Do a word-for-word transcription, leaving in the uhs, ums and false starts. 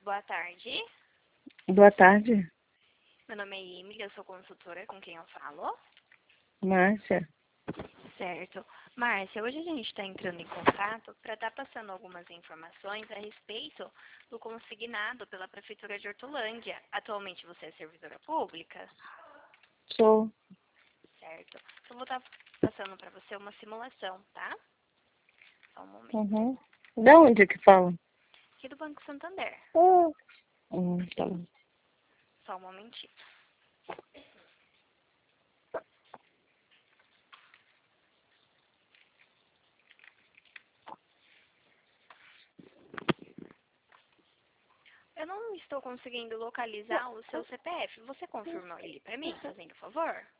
Boa tarde. Boa tarde, Meu nome é Emily, eu sou consultora com quem eu falo. Márcia. Certo. Márcia, hoje a gente está entrando em contato para estar passando algumas informações a respeito do consignado pela Prefeitura de Hortolândia. Atualmente você é servidora pública? Sou. Certo. Eu vou estar passando para você uma simulação, tá? Só um momento. Uhum. Da onde que fala? Aqui do Banco Santander. Oh. Hum, tá bom. Só um momentinho. Eu não estou conseguindo localizar o seu C P F. Você confirmou ele para mim, fazendo favor?